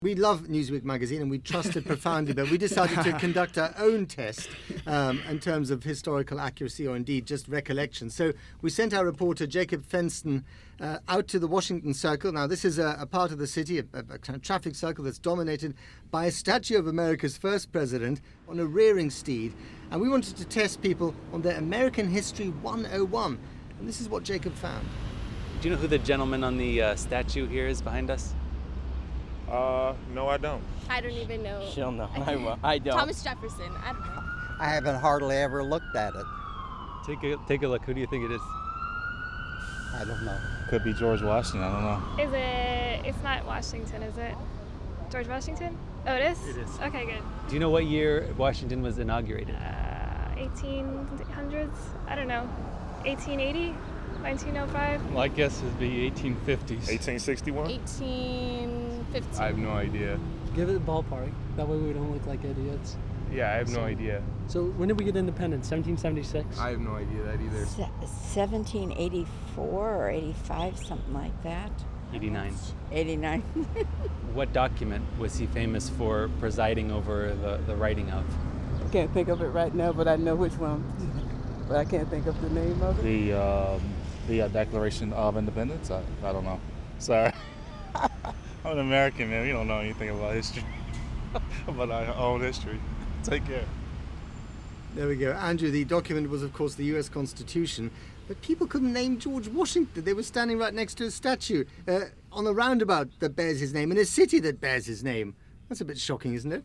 We love Newsweek magazine and we trust it profoundly, but we decided to conduct our own test in terms of historical accuracy or indeed just recollection. So we sent our reporter Jacob Fenston out to the Washington Circle. Now this is a part of the city, a kind of traffic circle that's dominated by a statue of America's first president on a rearing steed. And we wanted to test people on their American History 101. And this is what Jacob found. Do you know who the gentleman on the statue here is behind us? No, I don't. I don't even know. She'll know. I don't. Thomas Jefferson. I don't know. I haven't hardly ever looked at it. Take a look. Who do you think it is? I don't know. Could be George Washington. I don't know. Is it? It's not Washington, is it? George Washington? Oh, it is? It is. Okay, good. Do you know what year Washington was inaugurated? 1800s? I don't know. 1880? 1905? My guess would be 1850s. 1861? 1815. I have no idea. Give it a ballpark. That way we don't look like idiots. Yeah, I have no idea. So when did we get independence? 1776? I have no idea that either. 1784 or 85, something like that. 89. 89. What document was he famous for presiding over the writing of? I can't think of it right now, but I know which one. But I can't think of the name of it. The Declaration of Independence? I don't know. Sorry. I'm an American, man. We don't know anything about history. About our own history. Take care. There we go. Andrew, the document was, of course, the U.S. Constitution, but people couldn't name George Washington. They were standing right next to a statue on a roundabout that bears his name in a city that bears his name. That's a bit shocking, isn't it?